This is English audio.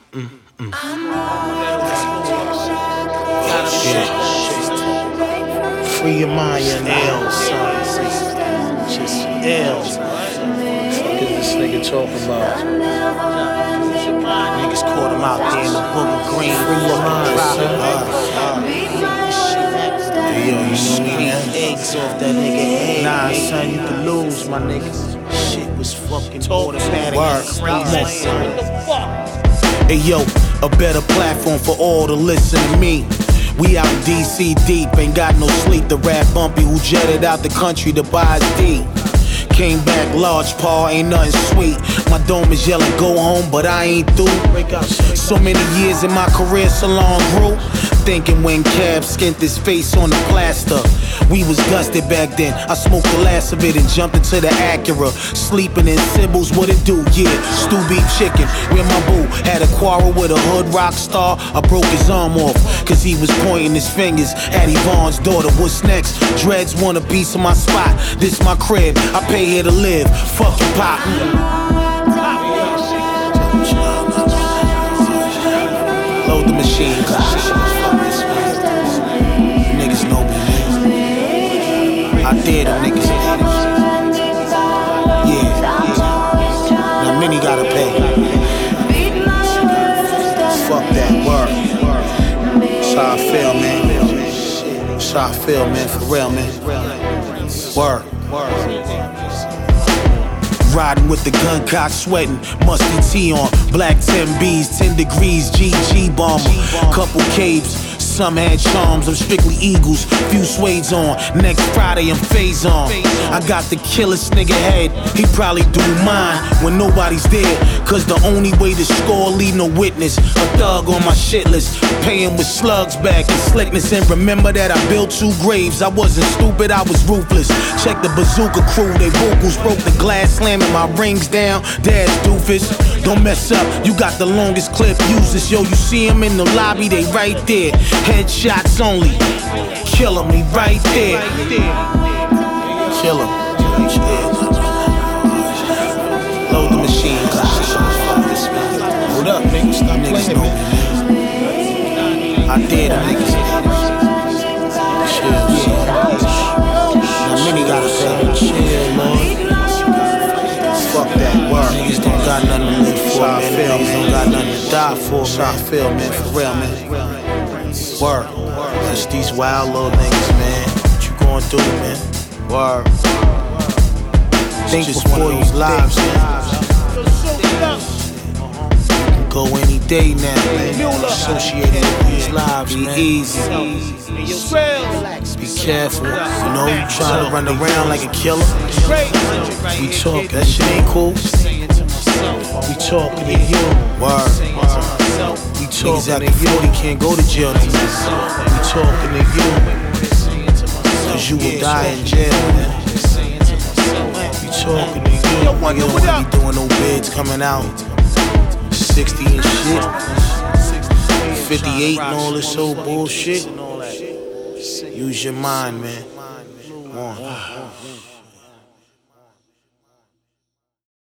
Free your mind, young L, son. Just L. Fuck is this nigga talking about? Niggas caught him out there in the Booger Green. Free your mind, son. Hey, yo, you know me, man? Eggs off that nigga head. Nah, son, you can lose, my niggas. Shit was fucking automatic and crazy, son. What the fuck? Hey, yo, a better platform for all to listen to me. We out DC deep, ain't got no sleep. The rap bumpy who jetted out the country to buy his D. Came back large, paw, ain't nothing sweet. My dome is yelling, go home, but I ain't through. So many years in my career, so long grew. Thinking when Cab skint his face on the plaster. We was dusted back then. I smoked the last of it and jumped into the Acura. Sleeping in Sybil's, what it do? Yeah, stew beef chicken. Where my boo had a quarrel with a hood rock star. I broke his arm off, cause he was pointing his fingers at Yvonne's daughter. What's next? Dreads want a piece of my spot. This my crib, I pay here to live. Fuck your pop. Load the machine. Niggas know me, man. I dare them niggas. Yeah. Now many gotta pay. Fuck that word. That's how I feel, man. That's how I feel, man. For real, man. Word. Riding with the gun cock, sweating, musty tee on, black 10Bs, 10 degrees, GG bomber, couple capes, some had charms, I'm strictly Eagles, few suedes on, next Friday I'm phase on. I got the killest nigga head, he probably do mine when nobody's there, cause the only way to score, leave no witness, a thug on my shit list, paying with slugs back and slickness, and remember that I built 2 graves, I wasn't stupid, I was ruthless, check the bazooka crew, they vocals broke the glass, slamming my rings down, dad's doofus, don't mess up, you got the longest clip, use this, yo, you see them in the lobby, they right there, headshots only, kill 'em, he right there, kill 'em, load the machine, hold up, niggas, stop niggas know me, I dare them niggas, chill, now many gotta say, chill, Lord. Fuck that word. Niggas don't got nothing to live for, man. Niggas don't got nothing to die for, man. I feel, man, for real, man. Word. Just these wild little niggas, man. What you going through, man? Word. Think just before you lives, man. You can go any day now, man. Associated with these lives, man. Be easy. Be careful. You know, you trying to run around like a killer. We talk, that shit ain't cool. We talking to you. Word. We talking to you. You can't go to jail no more. We talking to you. Cause you will die in jail, man. We talking to you. You don't wanna be doing no bids coming out. 60 and shit. 58 and all this old bullshit. Use your mind, man. Come on.